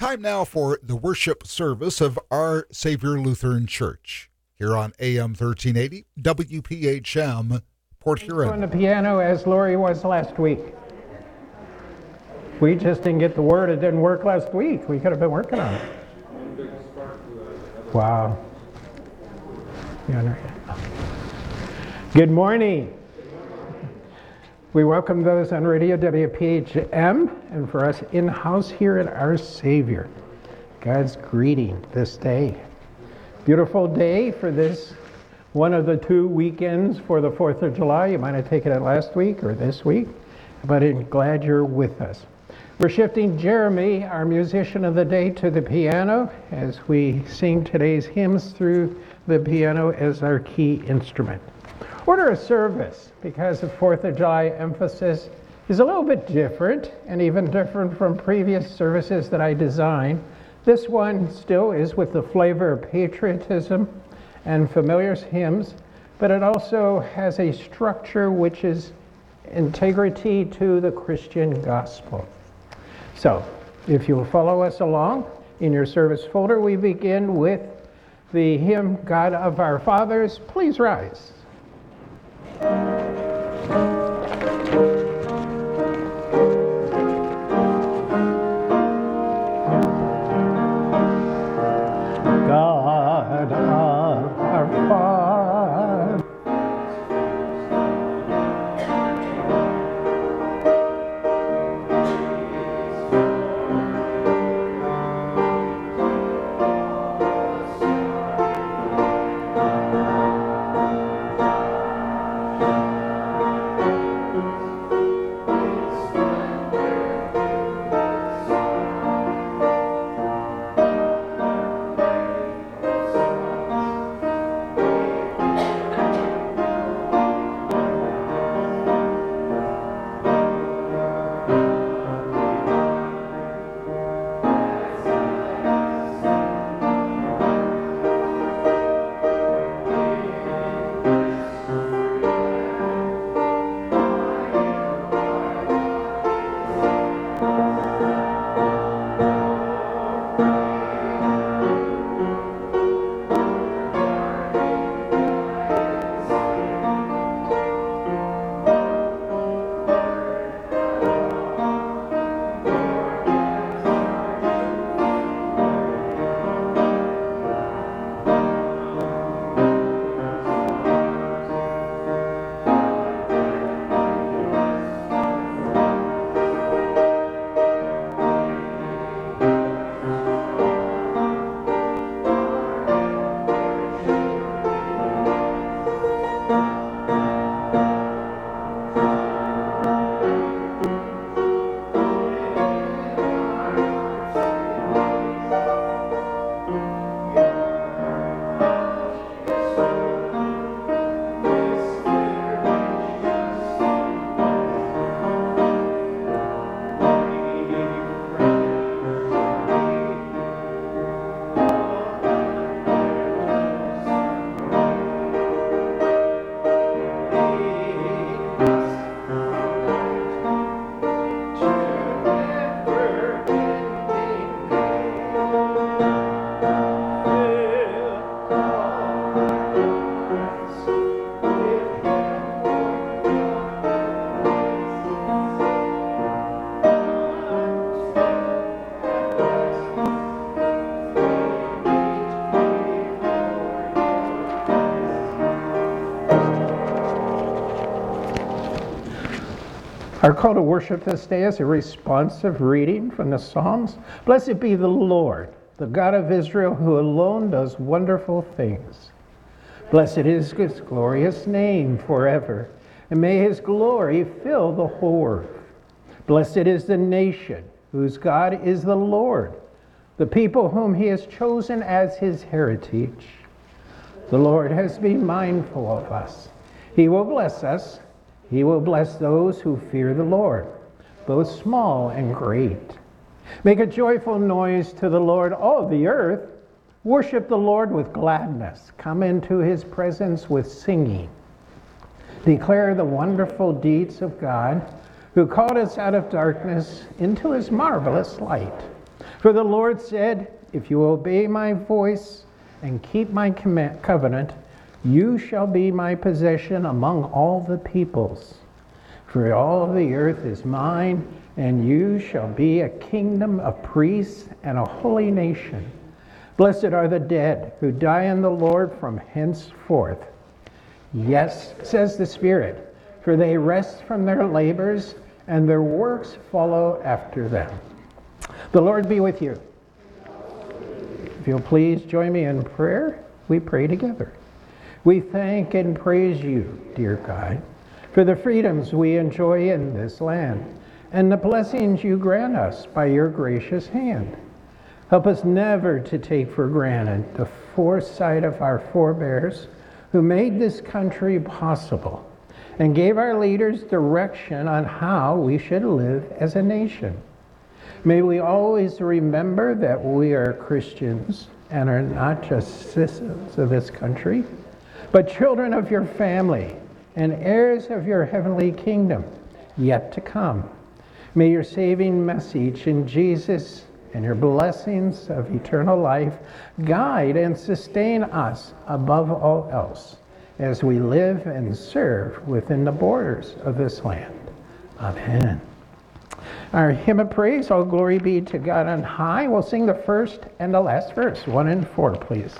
Time now for the worship service of Our Savior Lutheran Church here on AM 1380 WPHM Port Huron. On the piano as Lori was last week. We just didn't get the word. It didn't work last week. We could have been working on it. Wow. Good morning. We welcome those on radio WPHM and for us in-house here at Our Savior. God's greeting this day. Beautiful day for this, one of the 2 weekends for the 4th of July. You might have taken it last week or this week, but I'm glad you're with us. We're shifting Jeremy, our musician of the day, to the piano as we sing today's hymns through the piano as our key instrument. Order of service, because the 4th of July emphasis is a little bit different, and even different from previous services that I designed. This one still is with the flavor of patriotism and familiar hymns, but it also has a structure which is integrity to the Christian gospel. So, if you will follow us along, in your service folder we begin with the hymn, God of Our Fathers. Please rise. God of our Father, our call to worship this day is a responsive reading from the Psalms. Blessed be the Lord, the God of Israel, who alone does wonderful things. Blessed is his glorious name forever, and may his glory fill the whole earth. Blessed is the nation whose God is the Lord, the people whom he has chosen as his heritage. The Lord has been mindful of us. He will bless us. He will bless those who fear the Lord, both small and great. Make a joyful noise to the Lord, all the earth. Worship the Lord with gladness. Come into his presence with singing. Declare the wonderful deeds of God, who called us out of darkness into his marvelous light. For the Lord said, if you obey my voice and keep my covenant, you shall be my possession among all the peoples. For all the earth is mine, and you shall be a kingdom of priests and a holy nation. Blessed are the dead who die in the Lord from henceforth. Yes, says the Spirit, for they rest from their labors, and their works follow after them. The Lord be with you. If you'll please join me in prayer, we pray together. We thank and praise you, dear God, for the freedoms we enjoy in this land and the blessings you grant us by your gracious hand. Help us never to take for granted the foresight of our forebears who made this country possible and gave our leaders direction on how we should live as a nation. May we always remember that we are Christians and are not just citizens of this country, but children of your family and heirs of your heavenly kingdom yet to come. May your saving message in Jesus and your blessings of eternal life guide and sustain us above all else as we live and serve within the borders of this land. Amen. Our hymn of praise, all glory be to God on high. We'll sing the first and the last verse, 1 and 4, please.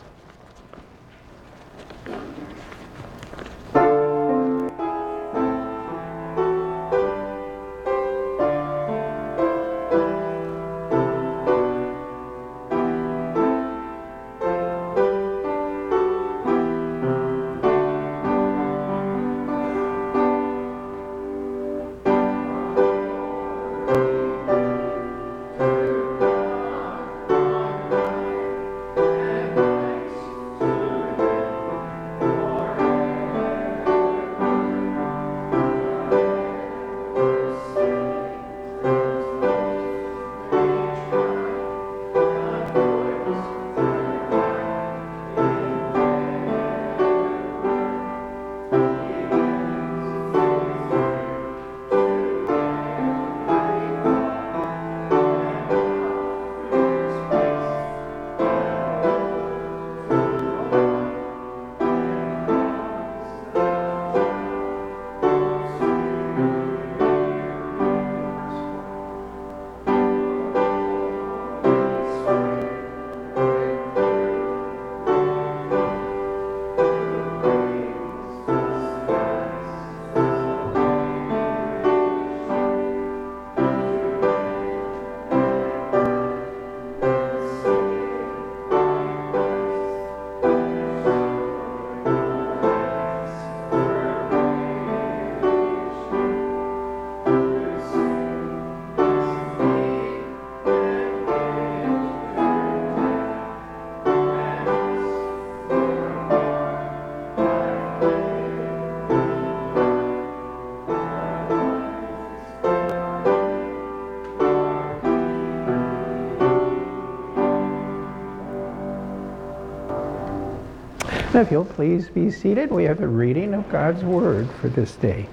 If you'll please be seated, we have the reading of God's Word for this day.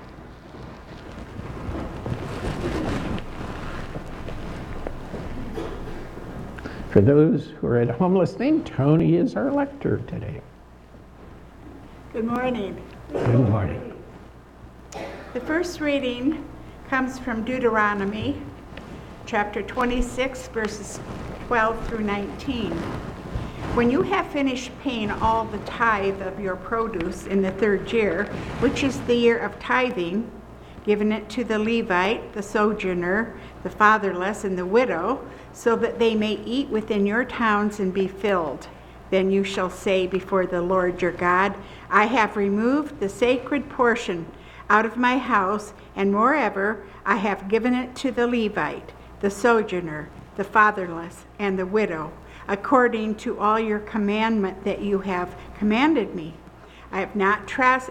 For those who are at home listening, Tony is our lector today. Good morning. Good morning. The first reading comes from Deuteronomy, chapter 26, verses 12 through 19. When you have finished paying all the tithe of your produce in the 3rd year, which is the year of tithing, giving it to the Levite, the sojourner, the fatherless, and the widow, so that they may eat within your towns and be filled, then you shall say before the Lord your God, I have removed the sacred portion out of my house, and moreover, I have given it to the Levite, the sojourner, the fatherless, and the widow, according to all your commandment that you have commanded me. I have not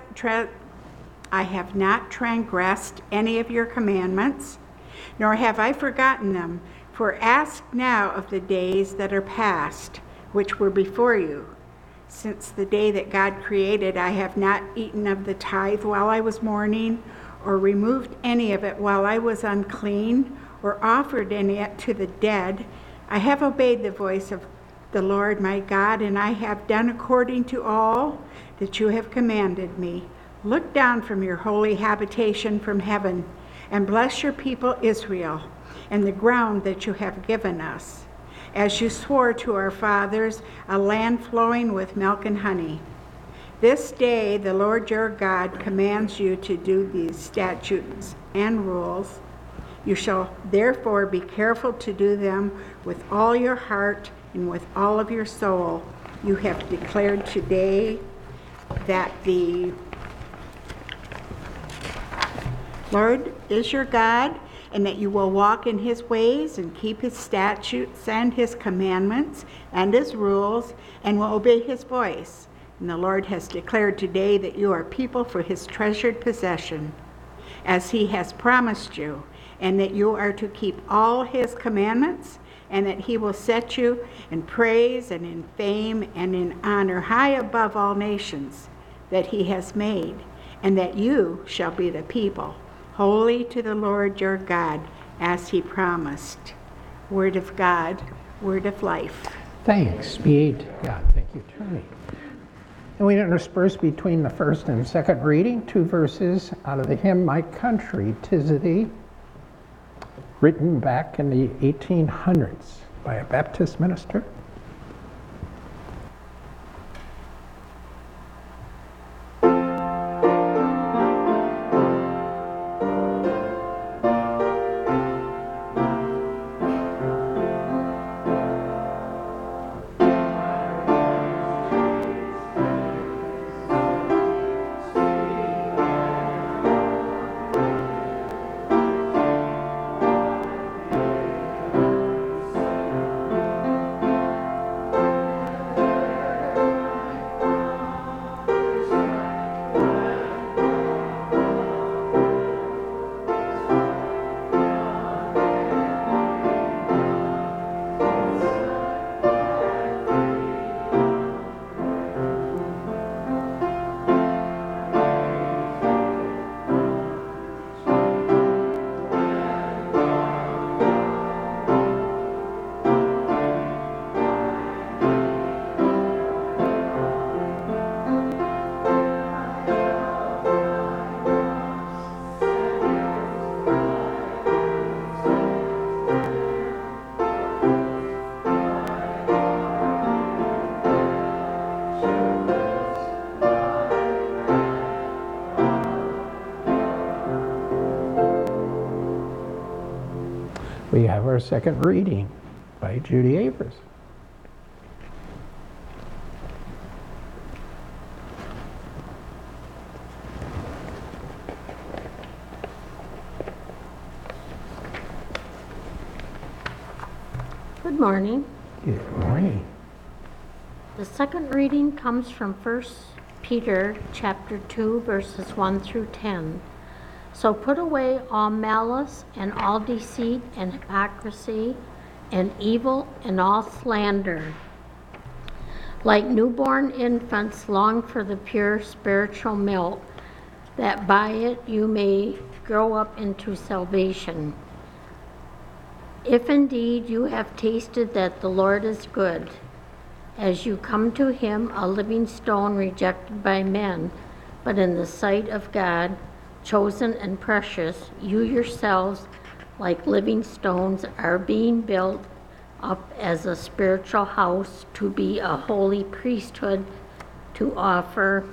transgressed any of your commandments, nor have I forgotten them. For ask now of the days that are past, which were before you. Since the day that God created, I have not eaten of the tithe while I was mourning, or removed any of it while I was unclean, or offered any to the dead. I have obeyed the voice of the Lord my God, and I have done according to all that you have commanded me. Look down from your holy habitation from heaven, and bless your people Israel, and the ground that you have given us, as you swore to our fathers, a land flowing with milk and honey. This day the Lord your God commands you to do these statutes and rules. You shall therefore be careful to do them with all your heart and with all of your soul. You have declared today that the Lord is your God, and that you will walk in his ways and keep his statutes and his commandments and his rules, and will obey his voice. And the Lord has declared today that you are people for his treasured possession, as he has promised you, and that you are to keep all his commandments, and that he will set you in praise and in fame and in honor high above all nations that he has made, and that you shall be the people holy to the Lord your God, as he promised. Word of God, word of life. Thanks be to God. Thank you, Tony. And we intersperse between the first and second reading 2 verses out of the hymn, My Country, 'Tis of Thee, written back in the 1800s by a Baptist minister. We have our second reading by Judy Avers. Good morning. Good morning. The second reading comes from 1 Peter chapter 2, verses 1 through 10. So put away all malice and all deceit and hypocrisy and evil and all slander. Like newborn infants, long for the pure spiritual milk, that by it you may grow up into salvation. If indeed you have tasted that the Lord is good, as you come to him, a living stone rejected by men, but in the sight of God, chosen and precious, you yourselves, like living stones, are being built up as a spiritual house to be a holy priesthood, to offer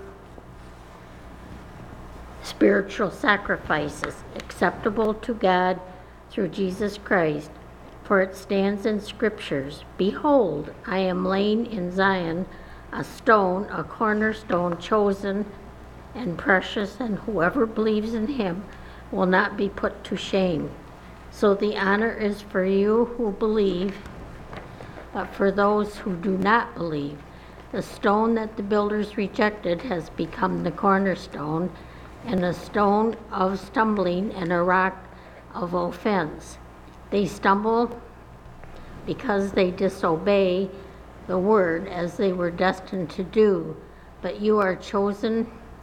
spiritual sacrifices acceptable to God through Jesus Christ. For it stands in Scriptures, Behold, I am laying in Zion a stone, a cornerstone, chosen and precious, and whoever believes in him will not be put to shame. So the honor is for you who believe, but for those who do not believe, the stone that the builders rejected has become the cornerstone, and a stone of stumbling and a rock of offense. They stumble because they disobey the word as they were destined to do, but you are a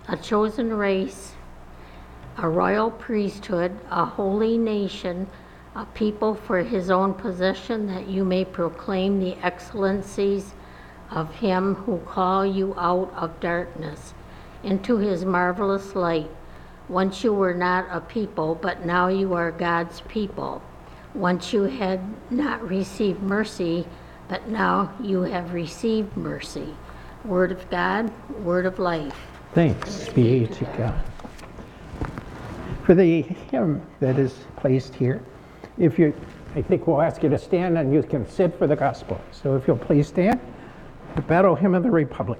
chosen race, a royal priesthood, a holy nation, a people for his own possession, that you may proclaim the excellencies of him who called you out of darkness into his marvelous light. Once you were not a people, but now you are God's people. Once you had not received mercy, but now you have received mercy. Word of God, word of life. Thanks be to God. For the hymn that is placed here, I think we'll ask you to stand and you can sit for the gospel. So if you'll please stand, the Battle Hymn of the Republic.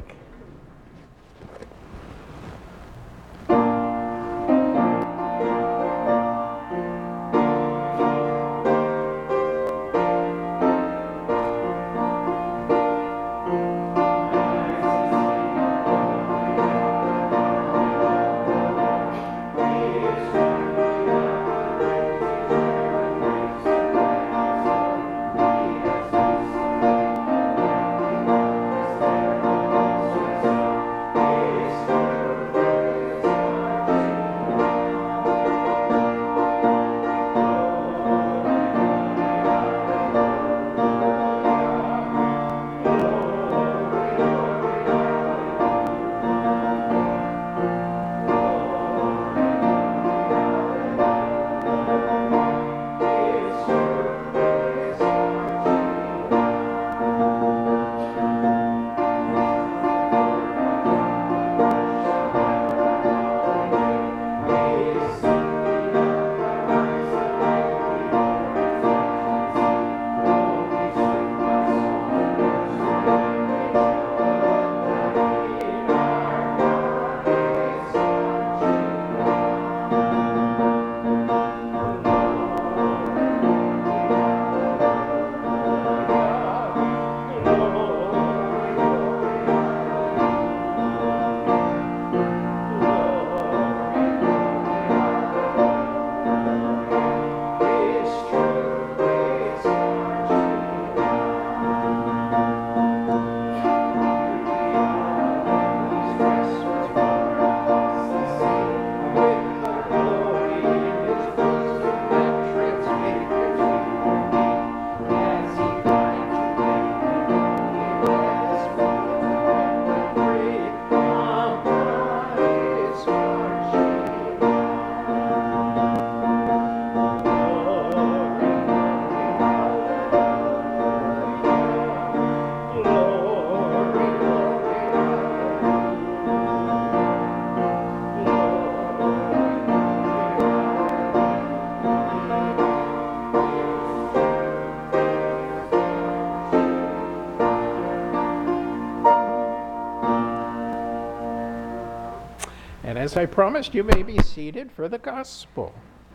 And as I promised, you may be seated for the gospel.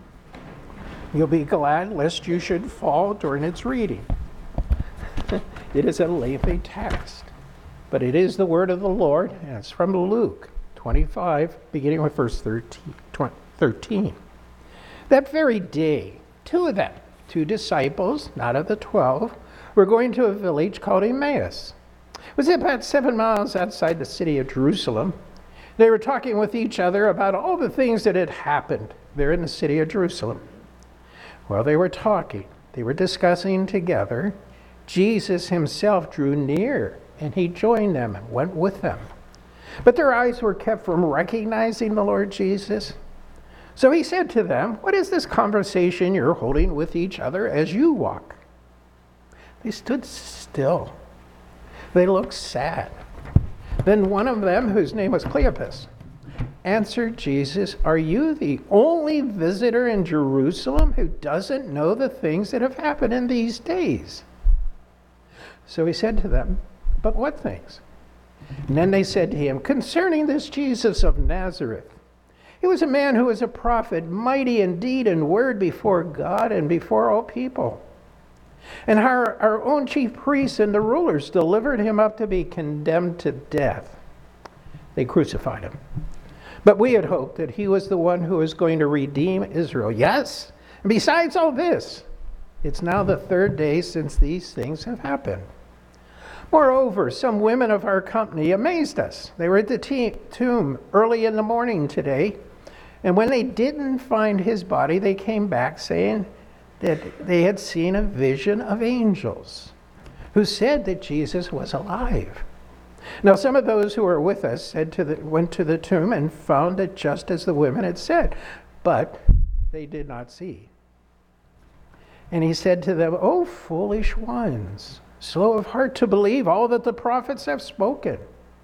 You'll be glad lest you should fall during its reading. It is a lengthy text, but it is the word of the Lord, and it's from Luke 25, beginning with verse 13. That very day, two of them, two disciples, not of the 12, were going to a village called Emmaus. It was about 7 miles outside the city of Jerusalem. They were talking with each other about all the things that had happened there in the city of Jerusalem. While they were talking, they were discussing together, Jesus himself drew near, and he joined them and went with them. But their eyes were kept from recognizing the Lord Jesus. So he said to them, "What is this conversation you're holding with each other as you walk?" They stood still. They looked sad. Then one of them, whose name was Cleopas, answered Jesus, "Are you the only visitor in Jerusalem who doesn't know the things that have happened in these days?" So he said to them, "But what things?" And then they said to him, "Concerning this Jesus of Nazareth, he was a man who was a prophet, mighty in deed and word before God and before all people. And our own chief priests and the rulers delivered him up to be condemned to death. They crucified him. But we had hoped that he was the one who was going to redeem Israel. Yes, and besides all this, it's now the third day since these things have happened. Moreover, some women of our company amazed us. They were at the tomb early in the morning today, and when they didn't find his body, they came back saying, that they had seen a vision of angels who said that Jesus was alive. Now, some of those who were with us went to the tomb and found it just as the women had said, but they did not see. And he said to them, "O foolish ones, slow of heart to believe all that the prophets have spoken.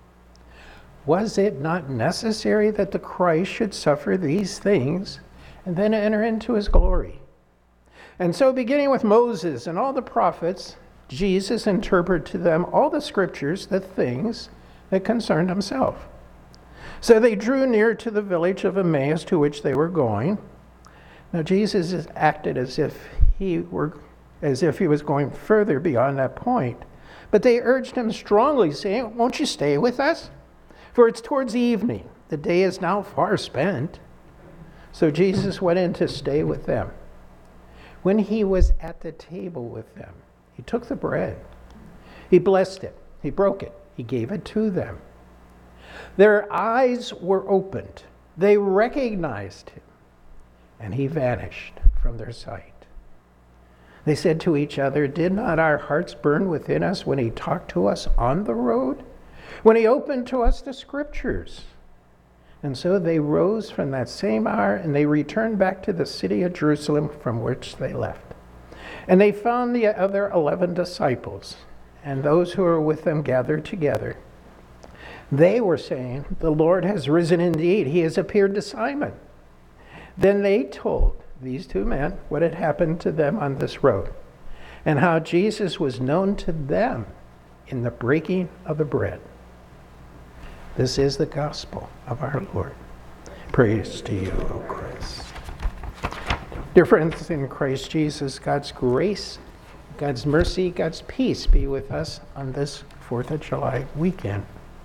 Was it not necessary that the Christ should suffer these things and then enter into his glory?" And so, beginning with Moses and all the prophets, Jesus interpreted to them all the scriptures, the things that concerned himself. So they drew near to the village of Emmaus to which they were going. Now Jesus acted as if he was going further beyond that point. But they urged him strongly, saying, "Won't you stay with us? For it's towards evening. The day is now far spent." So Jesus went in to stay with them. When he was at the table with them, he took the bread. He blessed it. He broke it. He gave it to them. Their eyes were opened. They recognized him, and he vanished from their sight. They said to each other, "Did not our hearts burn within us when he talked to us on the road, when he opened to us the scriptures?" And so they rose from that same hour, and they returned back to the city of Jerusalem from which they left. And they found the other 11 disciples, and those who were with them gathered together. They were saying, "The Lord has risen indeed. He has appeared to Simon." Then they told these two men what had happened to them on this road, and how Jesus was known to them in the breaking of the bread. This is the gospel of our Lord. Praise to you, O Christ. Dear friends in Christ Jesus, God's grace, God's mercy, God's peace be with us on this 4th of July weekend.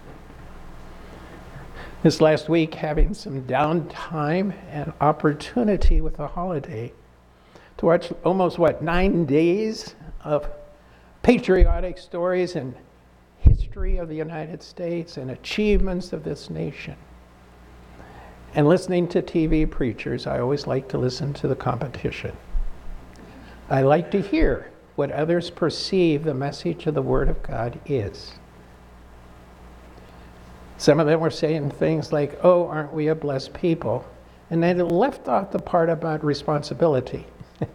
This last week, having some downtime and opportunity with the holiday to watch almost, 9 days of patriotic stories and history of the United States and achievements of this nation. And listening to TV preachers, I always like to listen to the competition. I like to hear what others perceive the message of the Word of God is. Some of them were saying things like, "Oh, aren't we a blessed people?" And they left off the part about responsibility.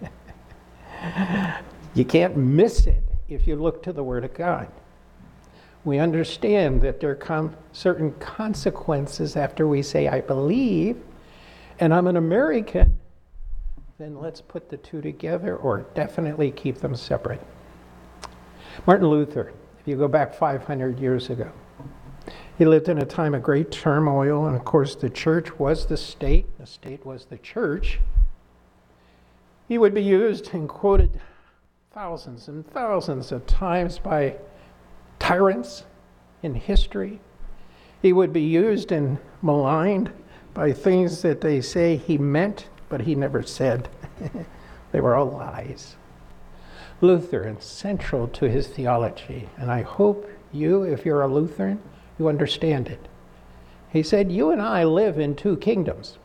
You can't miss it if you look to the Word of God. We understand that there come certain consequences after we say, "I believe, and I'm an American." Then let's put the two together, or definitely keep them separate. Martin Luther, if you go back 500 years ago, he lived in a time of great turmoil, and of course the church was the state was the church. He would be used and quoted thousands and thousands of times by tyrants in history. He would be used and maligned by things that they say he meant, but he never said. They were all lies. Luther, and central to his theology, and I hope you, if you're a Lutheran, you understand it. He said, "You and I live in two kingdoms."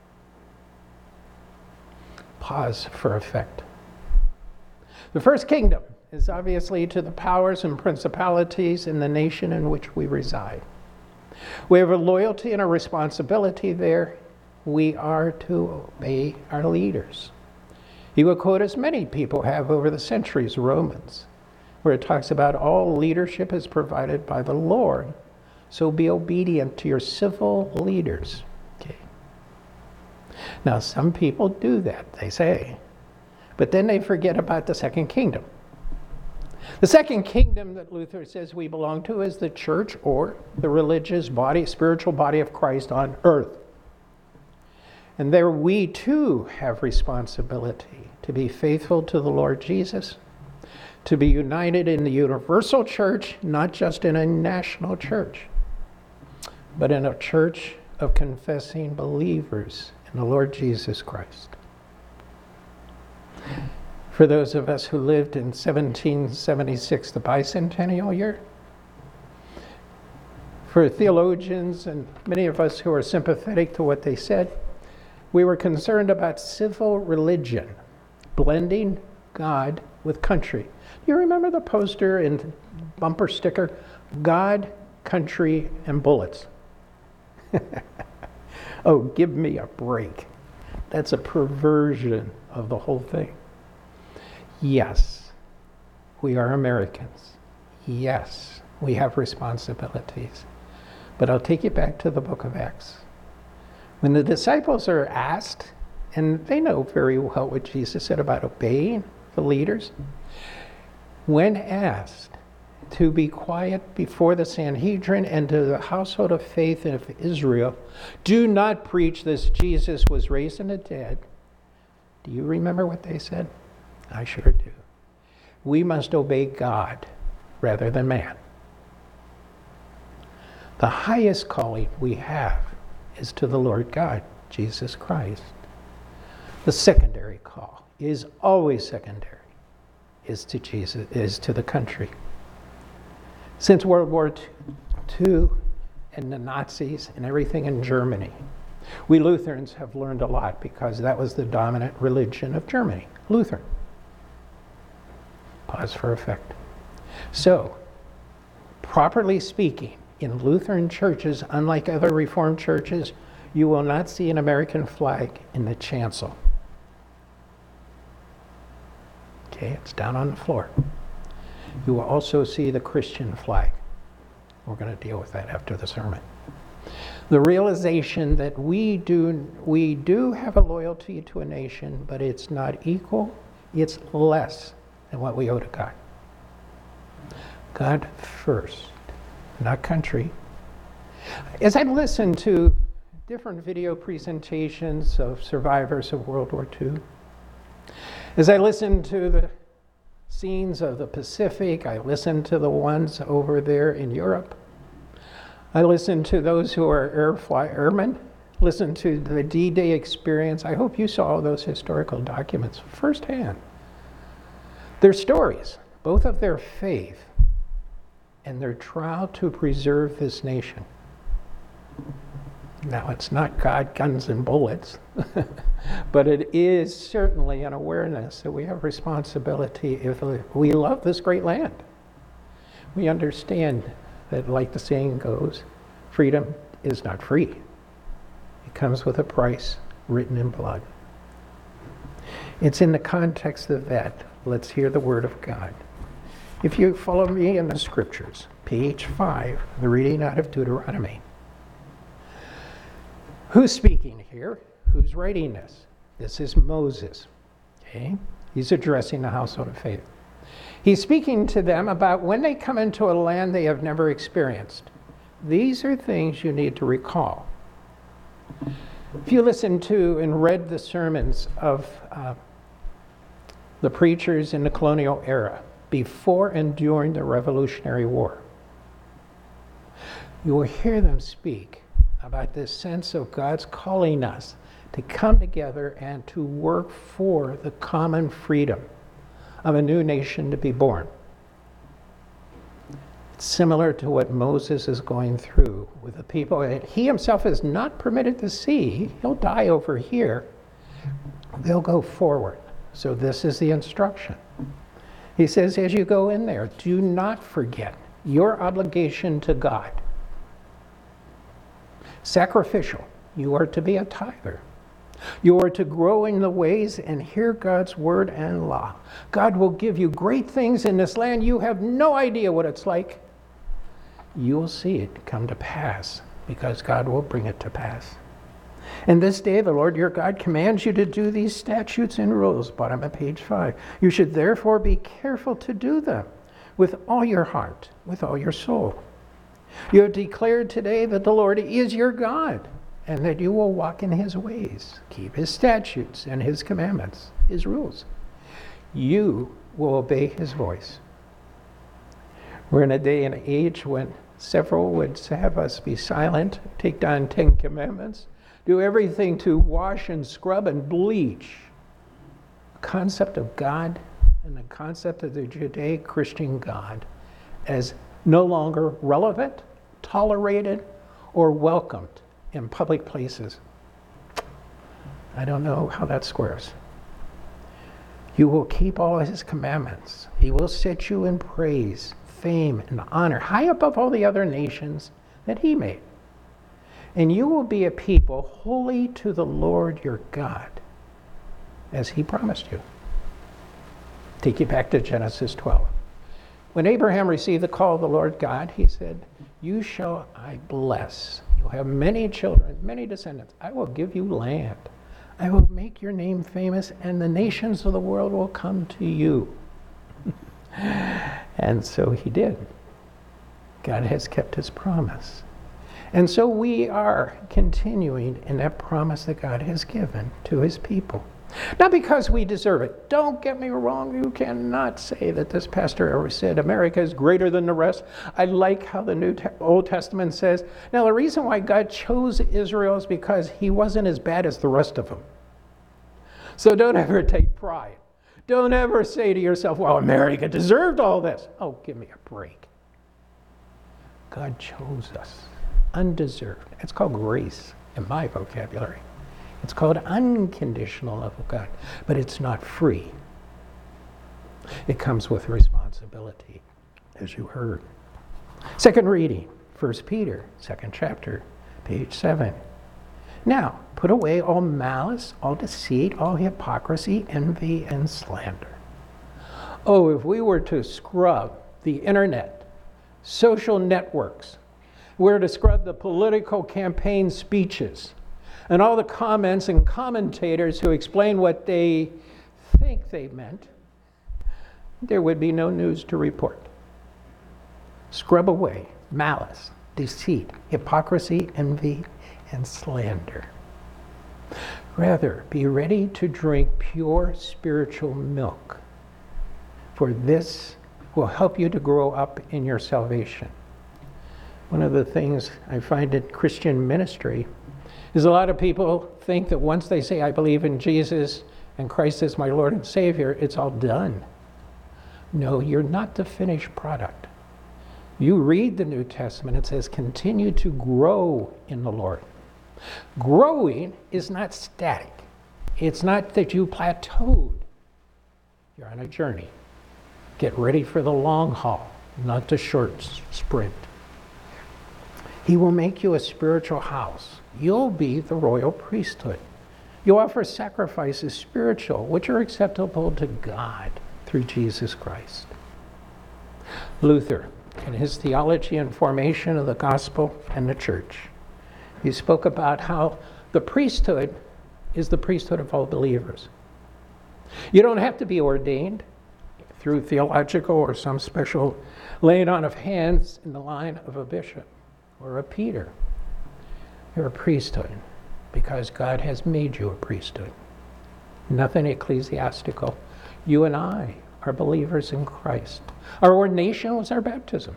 Pause for effect. The first kingdom is obviously to the powers and principalities in the nation in which we reside. We have a loyalty and a responsibility there. We are to obey our leaders. He will quote, as many people have over the centuries, Romans, where it talks about all leadership is provided by the Lord. So be obedient to your civil leaders. Okay. Now, some people do that, they say, but then they forget about the second kingdom. The second kingdom that Luther says we belong to is the church, or the religious body, spiritual body of Christ on earth. And there we too have responsibility to be faithful to the Lord Jesus, to be united in the universal church, not just in a national church, but in a church of confessing believers in the Lord Jesus Christ. For those of us who lived in 1776, the bicentennial year, for theologians and many of us who are sympathetic to what they said, we were concerned about civil religion, blending God with country. You remember the poster and bumper sticker? God, country, and bullets. Oh, give me a break. That's a perversion of the whole thing. Yes, we are Americans. Yes, we have responsibilities. But I'll take you back to the book of Acts. When the disciples are asked, and they know very well what Jesus said about obeying the leaders, when asked to be quiet before the Sanhedrin and to the household of faith of Israel, do not preach this Jesus was raised from the dead. Do you remember what they said? I sure do. We must obey God rather than man. The highest calling we have is to the Lord God, Jesus Christ. The secondary call is always secondary, is to Jesus, is to the country. Since World War II and the Nazis and everything in Germany, we Lutherans have learned a lot because that was the dominant religion of Germany, Lutheran. Pause for effect. So, properly speaking, in Lutheran churches, unlike other Reformed churches, you will not see an American flag in the chancel. Okay, it's down on the floor. You will also see the Christian flag. We're going to deal with that after the sermon. The realization that we do have a loyalty to a nation, but it's not equal, it's less than what we owe to God. God first, not country. As I listen to different video presentations of survivors of World War II, as I listen to the scenes of the Pacific, I listen to the ones over there in Europe, I listen to those who are airmen, listen to the D-Day experience. I hope you saw those historical documents firsthand. Their stories, both of their faith and their trial to preserve this nation. Now, it's not God, guns, and bullets, but it is certainly an awareness that we have responsibility if we love this great land. We understand that, like the saying goes, freedom is not free. It comes with a price written in blood. It's in the context of that. Let's hear the word of God. If you follow me in the scriptures, page 5, the reading out of Deuteronomy. Who's speaking here? Who's writing this? This is Moses. Okay? He's addressing the household of faith. He's speaking to them about when they come into a land they have never experienced. These are things you need to recall. If you listen to and read the sermons of the preachers in the colonial era, before and during the Revolutionary War, you will hear them speak about this sense of God's calling us to come together and to work for the common freedom of a new nation to be born. It's similar to what Moses is going through with the people that he himself is not permitted to see. He'll die over here. They'll go forward. So this is the instruction. He says, as you go in there, do not forget your obligation to God. Sacrificial. You are to be a tither. You are to grow in the ways and hear God's word and law. God will give you great things in this land. You have no idea what it's like. You will see it come to pass because God will bring it to pass. And this day the Lord your God commands you to do these statutes and rules, bottom of page 5. You should therefore be careful to do them with all your heart, with all your soul. You have declared today that the Lord is your God, and that you will walk in his ways, keep his statutes and his commandments, his rules. You will obey his voice. We're in a day and age when several would have us be silent, take down 10 commandments, do everything to wash and scrub and bleach. The concept of God and the concept of the Judeo-Christian God as no longer relevant, tolerated, or welcomed in public places. I don't know how that squares. You will keep all his commandments. He will set you in praise, fame, and honor, high above all the other nations that he made. And you will be a people holy to the Lord your God, as he promised you. Take you back to Genesis 12. When Abraham received the call of the Lord God, he said, "You shall I bless. You'll have many children, many descendants. I will give you land. I will make your name famous, and the nations of the world will come to you." And so he did. God has kept his promise. And so we are continuing in that promise that God has given to his people. Not because we deserve it. Don't get me wrong. You cannot say that this pastor ever said America is greater than the rest. I like how the Old Testament says. Now, the reason why God chose Israel is because he wasn't as bad as the rest of them. So don't ever take pride. Don't ever say to yourself, well, America deserved all this. Oh, give me a break. God chose us. Undeserved. It's called grace in my vocabulary. It's called unconditional love of God, but it's not free. It comes with responsibility, as you heard. Second reading, 1 Peter, 2nd chapter, page 7. Now, put away all malice, all deceit, all hypocrisy, envy, and slander. Oh, if we were to scrub the internet, social networks, we were to scrub the political campaign speeches, and all the comments and commentators who explain what they think they meant, there would be no news to report. Scrub away malice, deceit, hypocrisy, envy, and slander. Rather, be ready to drink pure spiritual milk, for this will help you to grow up in your salvation. One of the things I find in Christian ministry is a lot of people think that once they say, I believe in Jesus and Christ is my Lord and Savior, it's all done. No, you're not the finished product. You read the New Testament, it says, continue to grow in the Lord. Growing is not static. It's not that you plateaued. You're on a journey. Get ready for the long haul, not the short sprint. He will make you a spiritual house. You'll be the royal priesthood. You'll offer sacrifices spiritual, which are acceptable to God through Jesus Christ. Luther, in his theology and formation of the gospel and the church, he spoke about how the priesthood is the priesthood of all believers. You don't have to be ordained through theological or some special laying on of hands in the line of a bishop or a Peter. You're a priesthood because God has made you a priesthood. Nothing ecclesiastical. You and I are believers in Christ. Our ordination was our baptism.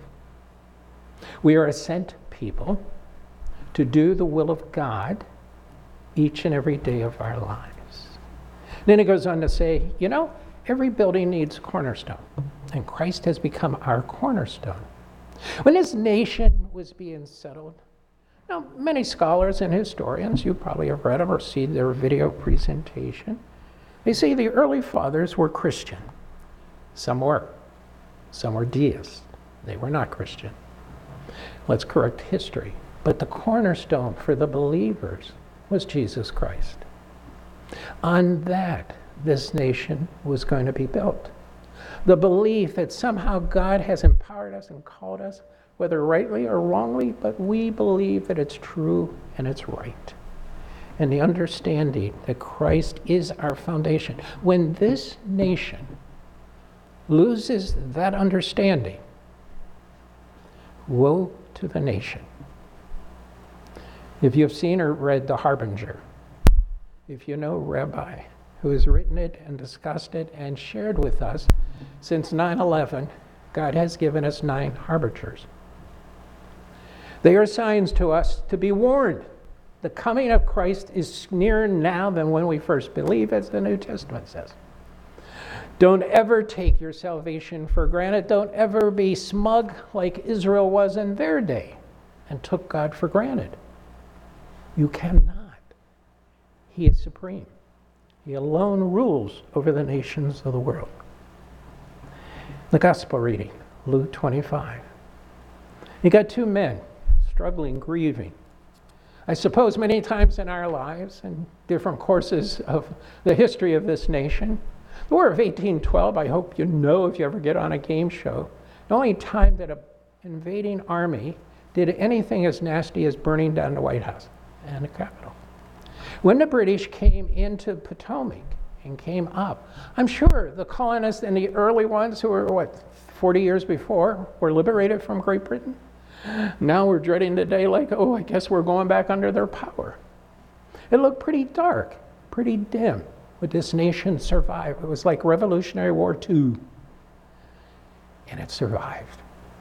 We are a sent people to do the will of God each and every day of our lives. Then it goes on to say, every building needs a cornerstone, and Christ has become our cornerstone. When this nation was being settled, many scholars and historians, you probably have read them or seen their video presentation, they say the early fathers were Christian. Some were deists. They were not Christian. Let's correct history. But the cornerstone for the believers was Jesus Christ. On that, this nation was going to be built. The belief that somehow God has empowered us and called us, whether rightly or wrongly, but we believe that it's true and it's right. And the understanding that Christ is our foundation. When this nation loses that understanding, woe to the nation. If you've seen or read The Harbinger, if you know Rabbi, who has written it and discussed it and shared with us, since 9/11, God has given us 9 harbingers. They are signs to us to be warned. The coming of Christ is nearer now than when we first believe, as the New Testament says. Don't ever take your salvation for granted. Don't ever be smug like Israel was in their day and took God for granted. You cannot. He is supreme. He alone rules over the nations of the world. The gospel reading, Luke 25. You got two men struggling, grieving. I suppose many times in our lives and different courses of the history of this nation, the War of 1812, I hope you know if you ever get on a game show, the only time that an invading army did anything as nasty as burning down the White House and the Capitol. When the British came into Potomac and came up, I'm sure the colonists and the early ones who were, 40 years before, were liberated from Great Britain. Now we're dreading the day like, oh, I guess we're going back under their power. It looked pretty dark, pretty dim. Would this nation survive? It was like Revolutionary War II. And it survived.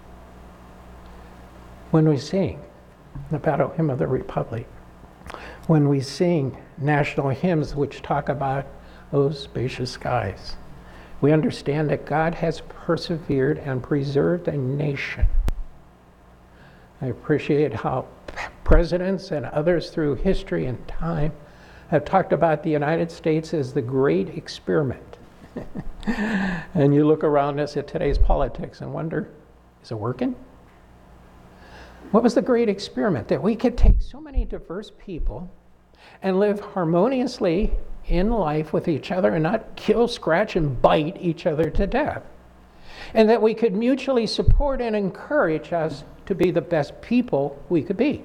When we sing the Battle Hymn of the Republic, when we sing national hymns which talk about those spacious skies, we understand that God has persevered and preserved a nation. I appreciate how presidents and others through history and time have talked about the United States as the great experiment. And you look around us at today's politics and wonder, is it working? What was the great experiment? That we could take so many diverse people and live harmoniously in life with each other and not kill, scratch, and bite each other to death. And that we could mutually support and encourage us to be the best people we could be.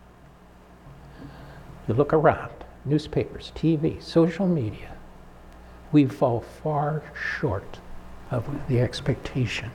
You look around, newspapers, TV, social media, we fall far short of the expectation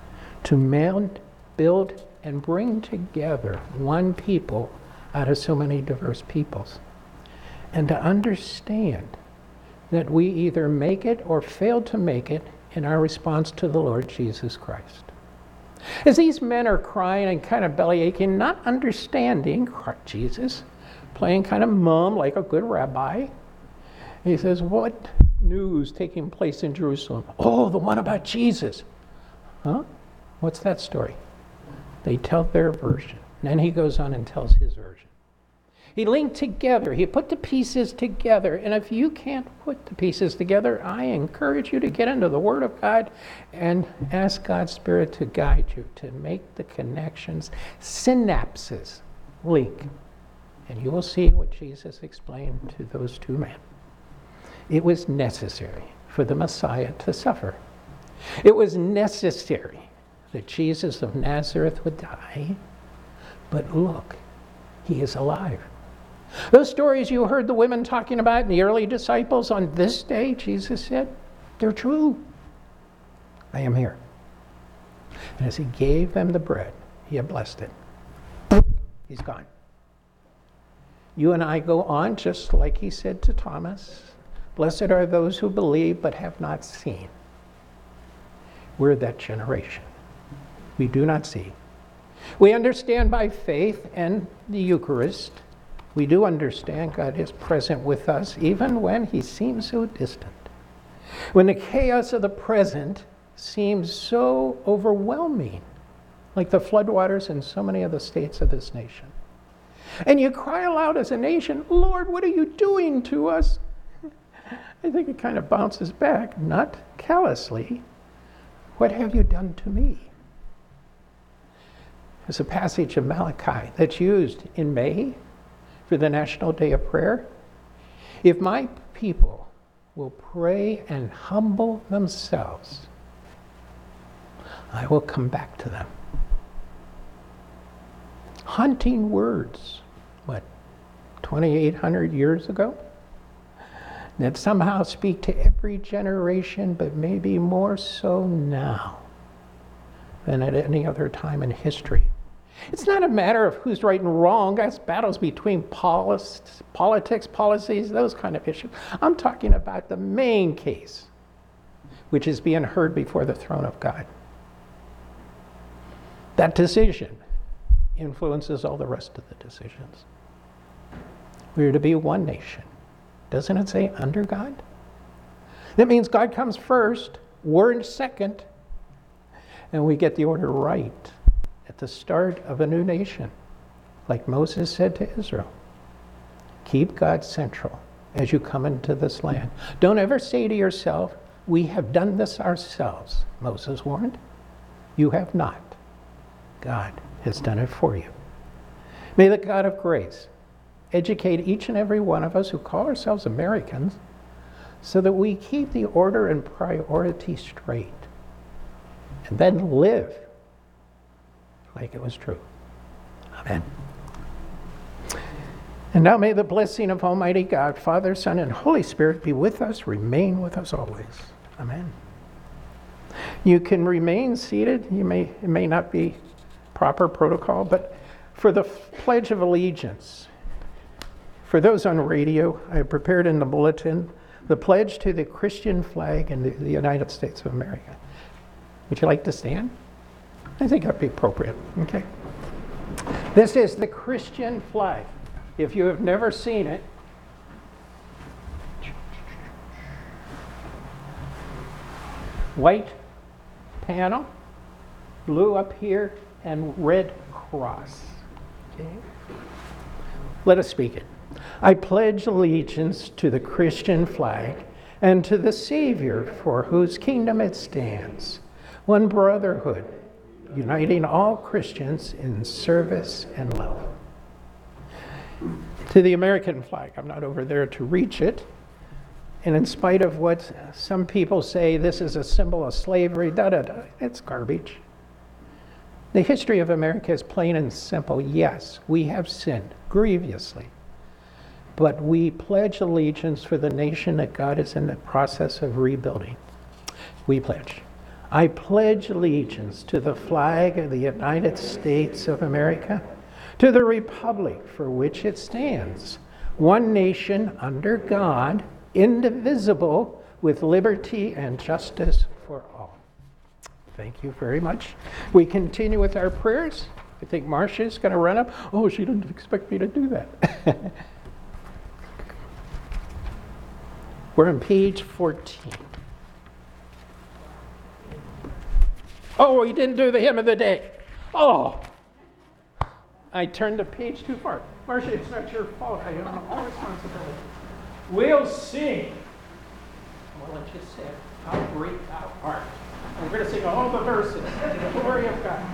to build and bring together one people out of so many diverse peoples. And to understand that we either make it or fail to make it in our response to the Lord Jesus Christ. As these men are crying and kind of belly aching, not understanding Jesus, playing kind of mum like a good rabbi, he says, what news taking place in Jerusalem? Oh, the one about Jesus. Huh? What's that story? They tell their version. And then he goes on and tells his version. He linked together. He put the pieces together. And if you can't put the pieces together, I encourage you to get into the Word of God and ask God's Spirit to guide you, to make the connections, synapses link. And you will see what Jesus explained to those two men. It was necessary for the Messiah to suffer. It was necessary that Jesus of Nazareth would die. But look, he is alive. Those stories you heard the women talking about and the early disciples on this day, Jesus said, they're true. I am here. And as he gave them the bread, he had blessed it. He's gone. You and I go on just like he said to Thomas, blessed are those who believe but have not seen. We're that generation. We do not see. We understand by faith and the Eucharist. We do understand God is present with us even when he seems so distant. When the chaos of the present seems so overwhelming, like the floodwaters in so many of the states of this nation. And you cry aloud as a nation, Lord, what are you doing to us? I think it kind of bounces back, not callously. What have you done to me? There's a passage of Malachi that's used in May for the National Day of Prayer. If my people will pray and humble themselves, I will come back to them. Haunting words, 2,800 years ago? That somehow speak to every generation, but maybe more so now than at any other time in history. It's not a matter of who's right and wrong. That's battles between politics, policies, those kind of issues. I'm talking about the main case, which is being heard before the throne of God. That decision influences all the rest of the decisions. We're to be one nation. Doesn't it say under God? That means God comes first, Word second, and we get the order right at the start of a new nation. Like Moses said to Israel, keep God central as you come into this land. Don't ever say to yourself, we have done this ourselves. Moses warned, you have not. God has done it for you. May the God of grace educate each and every one of us who call ourselves Americans so that we keep the order and priority straight and then live like it was true. Amen. And now may the blessing of Almighty God, Father, Son, and Holy Spirit be with us, remain with us always. Amen. You can remain seated. It may not be proper protocol, but for the Pledge of Allegiance, for those on radio, I have prepared in the bulletin the pledge to the Christian flag in the United States of America. Would you like to stand? I think that'd be appropriate. Okay. This is the Christian flag. If you have never seen it, white panel, blue up here, and red cross. Okay. Let us speak it. I pledge allegiance to the Christian flag and to the Savior for whose kingdom it stands, one brotherhood, uniting all Christians in service and love. To the American flag, I'm not over there to reach it, and in spite of what some people say, this is a symbol of slavery, it's garbage. The history of America is plain and simple. Yes, we have sinned grievously, but we pledge allegiance for the nation that God is in the process of rebuilding. We pledge. I pledge allegiance to the flag of the United States of America, to the republic for which it stands, one nation under God, indivisible, with liberty and justice for all. Thank you very much. We continue with our prayers. I think Marcia's going to run up. Oh, she didn't expect me to do that. We're on page 14. Oh, we didn't do the hymn of the day. Oh, I turned the page too far. Marcia, it's not your fault. I have all responsibility. We'll sing. Well, it just said, how great thou art. And we're going to sing all the verses to the glory of God.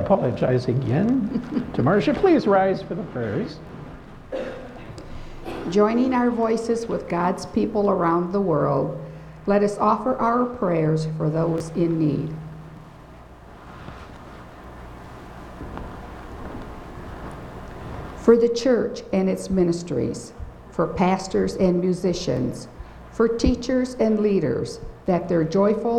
apologize again to Marcia. Please rise for the prayers. Joining our voices with God's people around the world, let us offer our prayers for those in need. For the church and its ministries, for pastors and musicians, for teachers and leaders, that their joyful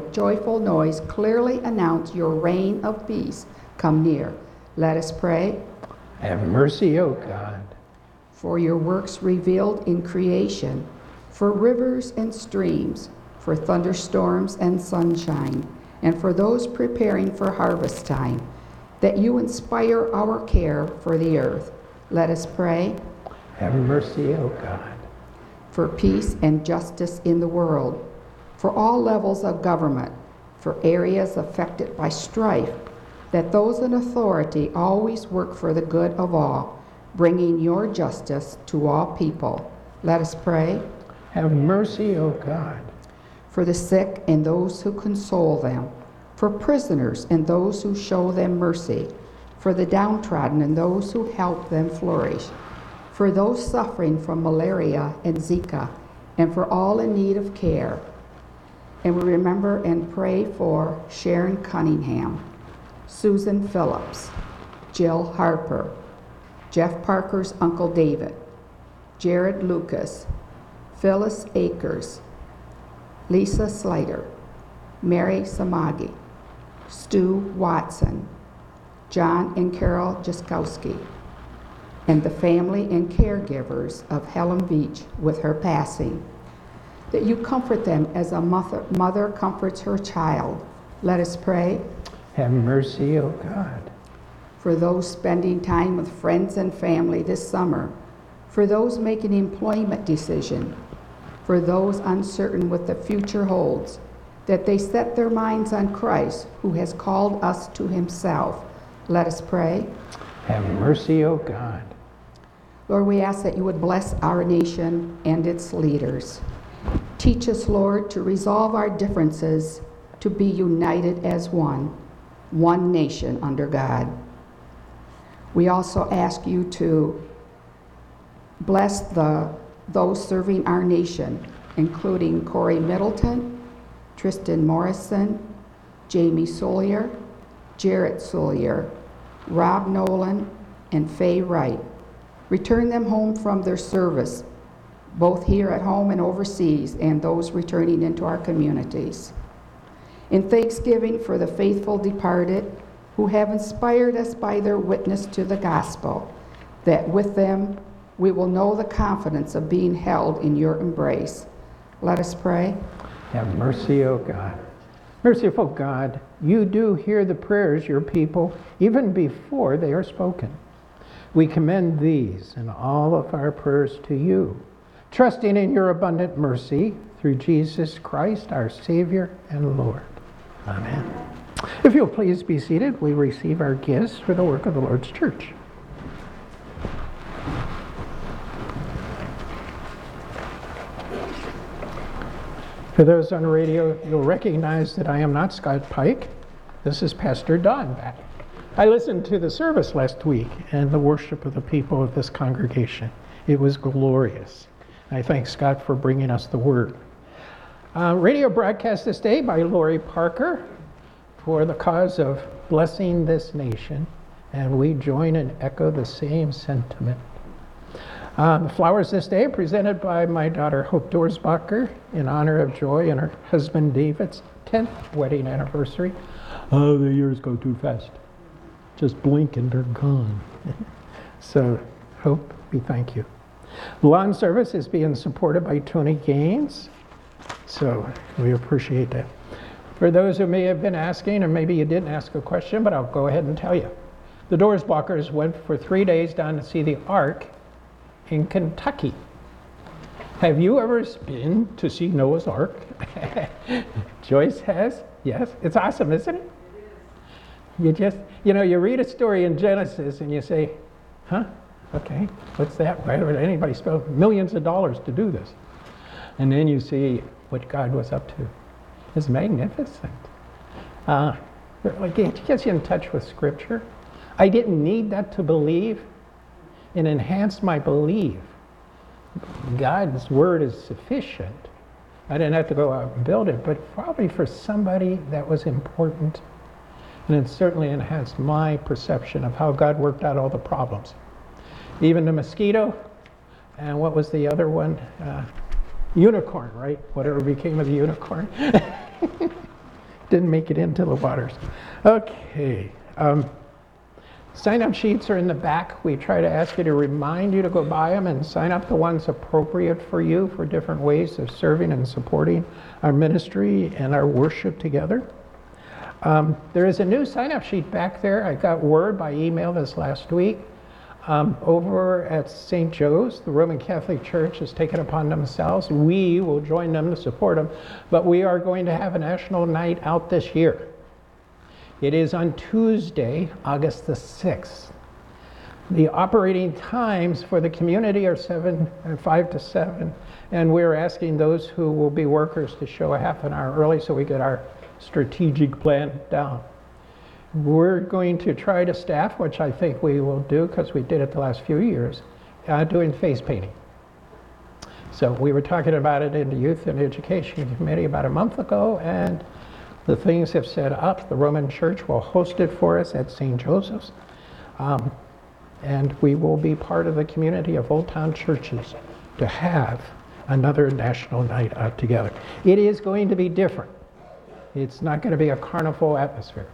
noise clearly announce your reign of peace come near. Let us pray. Have mercy, O God. For your works revealed in creation, for rivers and streams, for thunderstorms and sunshine, and for those preparing for harvest time, that you inspire our care for the earth. Let us pray. Have mercy, O God. For peace and justice in the world, for all levels of government, for areas affected by strife, that those in authority always work for the good of all, bringing your justice to all people. Let us pray. Have mercy, O God. For the sick and those who console them, for prisoners and those who show them mercy, for the downtrodden and those who help them flourish, for those suffering from malaria and Zika, and for all in need of care. And we remember and pray for Sharon Cunningham, Susan Phillips, Jill Harper, Jeff Parker's Uncle David, Jared Lucas, Phyllis Akers, Lisa Slater, Mary Samagi, Stu Watson, John and Carol Jaskowski, and the family and caregivers of Helen Beach with her passing, that you comfort them as a mother comforts her child. Let us pray. Have mercy, O God. For those spending time with friends and family this summer, for those making employment decisions, for those uncertain what the future holds, that they set their minds on Christ, who has called us to himself. Let us pray. Have mercy, O God. Lord, we ask that you would bless our nation and its leaders. Teach us, Lord, to resolve our differences, to be united as one nation under God. We also ask you to bless those serving our nation, including Corey Middleton, Tristan Morrison, Jamie Solier, Jarrett Solier, Rob Nolan, and Faye Wright. Return them home from their service, both here at home and overseas, and those returning into our communities. In thanksgiving for the faithful departed, who have inspired us by their witness to the gospel, that with them we will know the confidence of being held in your embrace. Let us pray. Have mercy, O God. Merciful God, you do hear the prayers your people even before they are spoken. We commend these and all of our prayers to you, trusting in your abundant mercy through Jesus Christ, our Savior and Lord. Amen. If you'll please be seated, we receive our gifts for the work of the Lord's church. For those on the radio, you'll recognize that I am not Scott Pike. This is Pastor Don back. I listened to the service last week and the worship of the people of this congregation. It was glorious. I thank Scott for bringing us the word. Radio broadcast this day by Lori Parker for the cause of blessing this nation, and we join and echo the same sentiment. The flowers this day are presented by my daughter Hope Dorsbacher in honor of Joy and her husband David's 10th wedding anniversary. Oh, the years go too fast. Just blink and they're gone. So, Hope, we thank you. The lawn service is being supported by Tony Gaines, so we appreciate that. For those who may have been asking, or maybe you didn't ask a question, but I'll go ahead and tell you. The Dorsbachers went for 3 days down to see the Ark in Kentucky. Have you ever been to see Noah's Ark? Joyce has? Yes. It's awesome, isn't it? You just, you read a story in Genesis and you say, huh? Okay, what's that? Why would anybody spend millions of dollars to do this? And then you see what God was up to. It's magnificent. Like it gets you in touch with Scripture. I didn't need that to believe. It enhanced my belief. God's word is sufficient. I didn't have to go out and build it, but probably for somebody that was important. And it certainly enhanced my perception of how God worked out all the problems. Even the mosquito, and what was the other one? Unicorn, right? Whatever became of the unicorn. Didn't make it into the waters. Okay. Sign-up sheets are in the back. We try to ask you to remind you to go buy them and sign up the ones appropriate for you for different ways of serving and supporting our ministry and our worship together. There is a new sign-up sheet back there. I got word by email this last week. Over at St. Joe's, the Roman Catholic Church has taken upon themselves. We will join them to support them, but we are going to have a national night out this year. It is on Tuesday, August the 6th. The operating times for the community are 5 to 7, and we're asking those who will be workers to show a half an hour early so we get our strategic plan down. We're going to try to staff, which I think we will do because we did it the last few years, doing face painting. So we were talking about it in the Youth and Education Committee about a month ago, and the things have set up. The Roman Church will host it for us at St. Joseph's. And we will be part of the community of Old Town churches to have another national night out together. It is going to be different. It's not going to be a carnival atmosphere.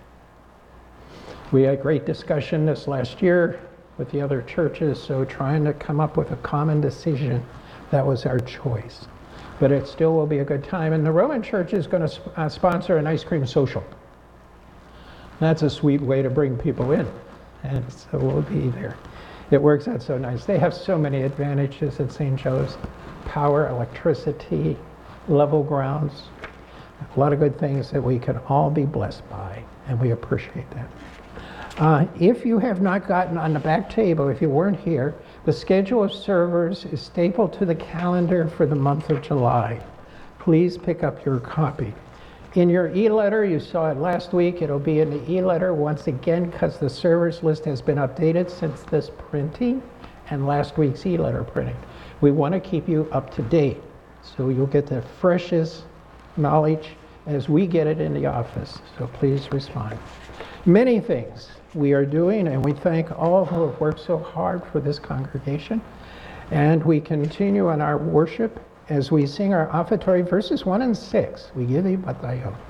We had great discussion this last year with the other churches, so trying to come up with a common decision, that was our choice. But it still will be a good time. And the Roman Church is going to sponsor an ice cream social. That's a sweet way to bring people in. And so we'll be there. It works out so nice. They have so many advantages at St. Joe's. Power, electricity, level grounds. A lot of good things that we can all be blessed by. And we appreciate that. If you have not gotten on the back table, if you weren't here, the schedule of servers is stapled to the calendar for the month of July. Please pick up your copy. In your e-letter, you saw it last week. It'll be in the e-letter once again because the servers list has been updated since this printing and last week's e-letter printing. We want to keep you up to date so you'll get the freshest knowledge as we get it in the office. So please respond. Many things we are doing, and we thank all who have worked so hard for this congregation. And we continue on our worship as we sing our offertory verses 1 and 6. We give thee but thy own.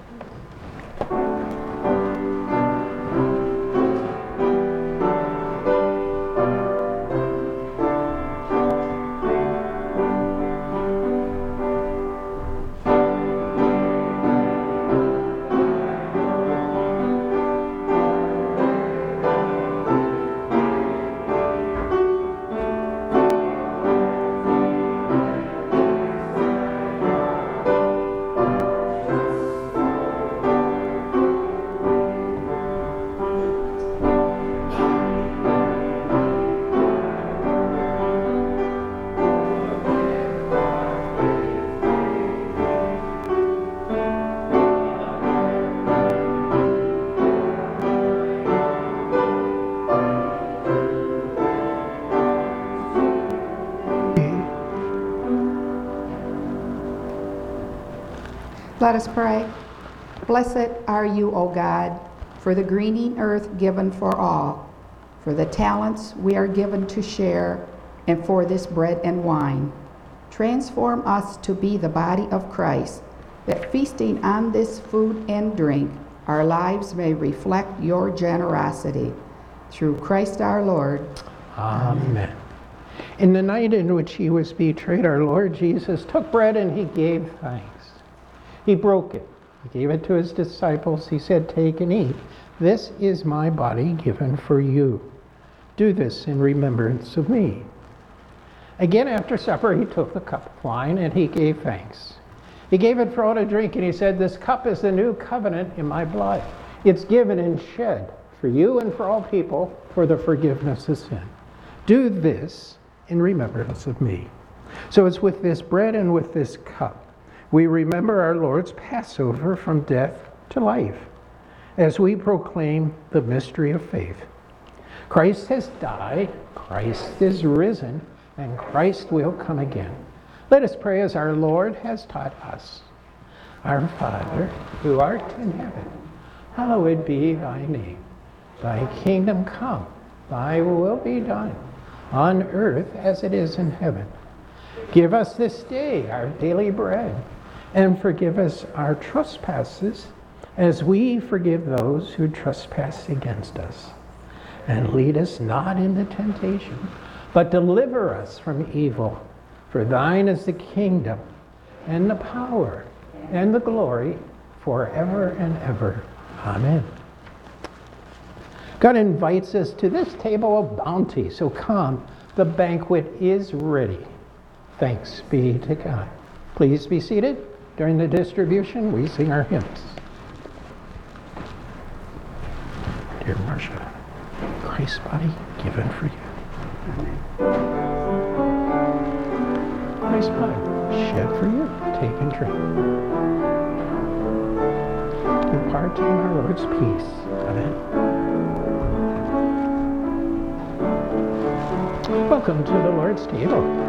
Let us pray. Blessed are you, O God, for the greening earth given for all, for the talents we are given to share, and for this bread and wine. Transform us to be the body of Christ, that feasting on this food and drink, our lives may reflect your generosity. Through Christ our Lord. Amen. In the night in which he was betrayed, our Lord Jesus took bread and he gave thanks. He broke it. He gave it to his disciples. He said, "Take and eat. This is my body given for you. Do this in remembrance of me." Again, after supper, he took the cup of wine and he gave thanks. He gave it for all to drink, and he said, "This cup is the new covenant in my blood. It's given and shed for you and for all people for the forgiveness of sin. Do this in remembrance of me." So it's with this bread and with this cup we remember our Lord's Passover from death to life. as we proclaim the mystery of faith. Christ has died, Christ is risen, and Christ will come again. Let us pray as our Lord has taught us. Our Father, who art in heaven, hallowed be thy name. Thy kingdom come, thy will be done, on earth as it is in heaven. Give us this day our daily bread, and forgive us our trespasses, as we forgive those who trespass against us. And lead us not into temptation, but deliver us from evil. For thine is the kingdom, and the power, and the glory, forever and ever. Amen. God invites us to this table of bounty, so come, the banquet is ready. Thanks be to God. Please be seated. During the distribution, we sing our hymns. Dear Marcia, Christ's body given for you. Christ's blood shed for you. Take and drink. You part in our Lord's peace. Amen. Welcome to the Lord's table.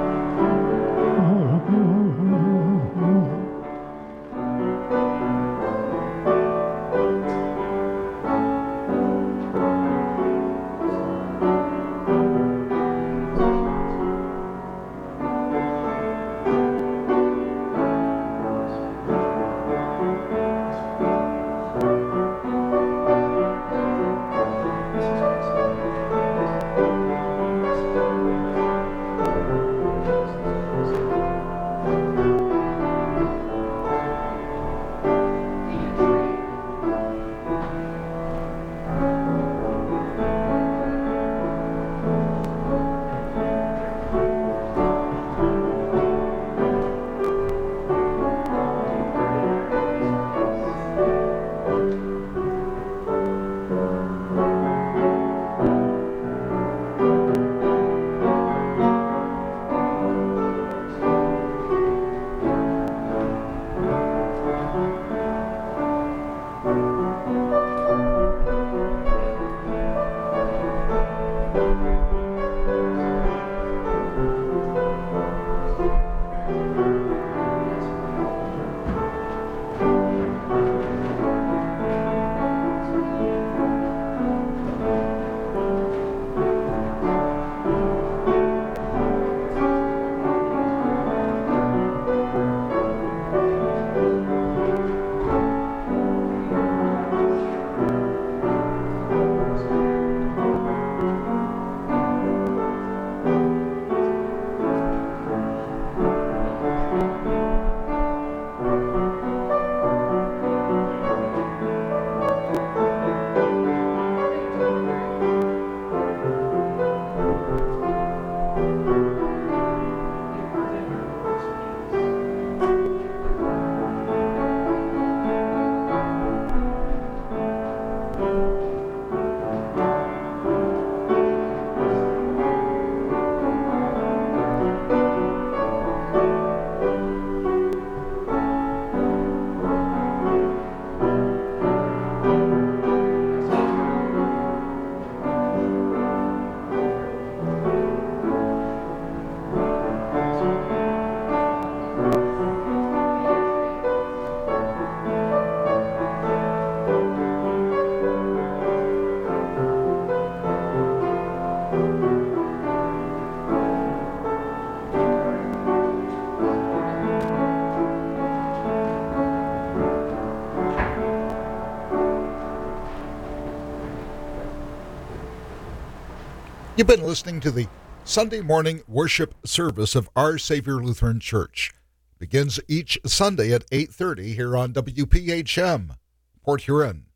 You've been listening to the Sunday morning worship service of Our Savior Lutheran Church. It begins each Sunday at 8:30 here on WPHM, Port Huron.